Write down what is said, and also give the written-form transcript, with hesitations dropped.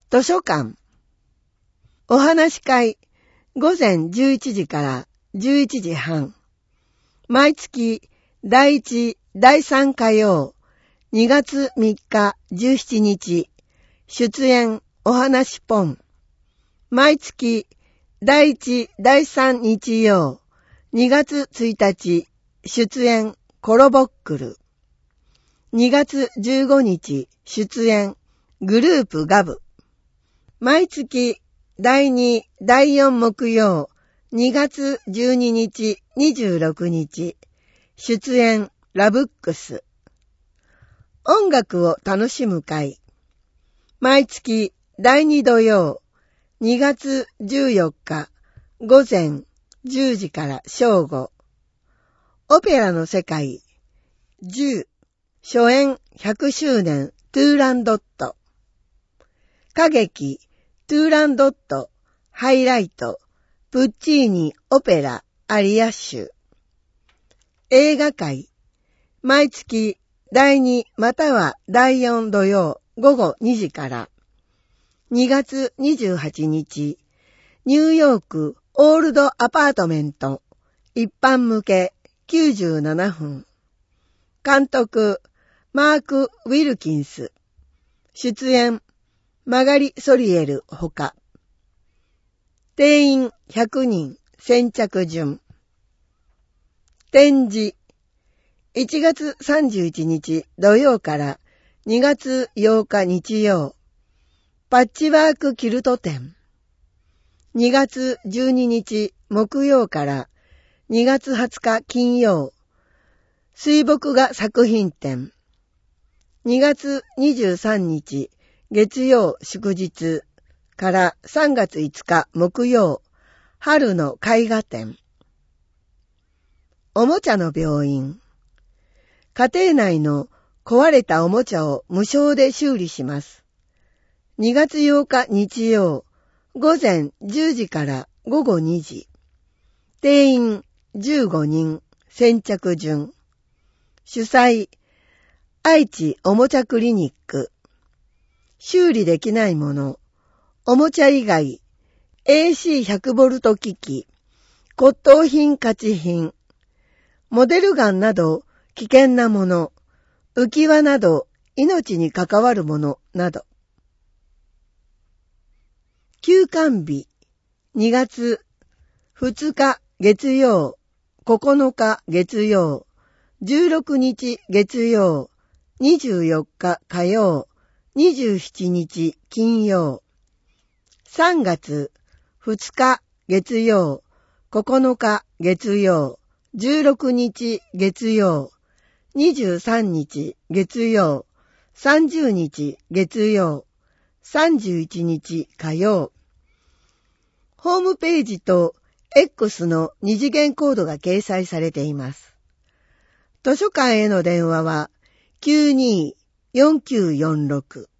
図書館。お話し会、午前11時から11時半。毎月第1、第3火曜、2月3日17日。出演お話ポン。毎月第1、第3日曜、2月1日。出演コロボックル。2月15日。出演グループガブ。毎月第2、第4木曜、2月12日、26日。出演ラブックス。音楽を楽しむ会。毎月第2土曜、2月14日、午前10時から正午。オペラの世界、10、初演100周年トゥーランドット。歌劇、トゥーランドット、ハイライト、プッチーニオペラ、アリア集。映画会、毎月第2または第4土曜午後2時から。2月28日、ニューヨークオールドアパートメント、一般向け97分。監督、マーク・ウィルキンス。出演、マガリ・ソリエルほか。定員100人、先着順。展示、1月31日土曜から2月8日日曜。パッチワークキルト展。2月12日木曜から2月20日金曜。水墨画作品展。2月23日月曜祝日から3月5日木曜。春の絵画展。おもちゃの病院。家庭内の壊れたおもちゃを無償で修理します。2月8日日曜、午前10時から午後2時。定員15人、先着順。主催、愛知おもちゃクリニック。修理できないもの、おもちゃ以外、AC100V 機器、骨董品価値品、モデルガンなど危険なもの、浮き輪など命に関わるものなど。休館日、2月2日月曜、9日月曜、16日月曜、24日火曜、27日金曜。3月2日月曜、9日月曜、16日月曜、23日月曜、30日月曜、31日火曜。ホームページと X の二次元コードが掲載されています。図書館への電話は 92-4946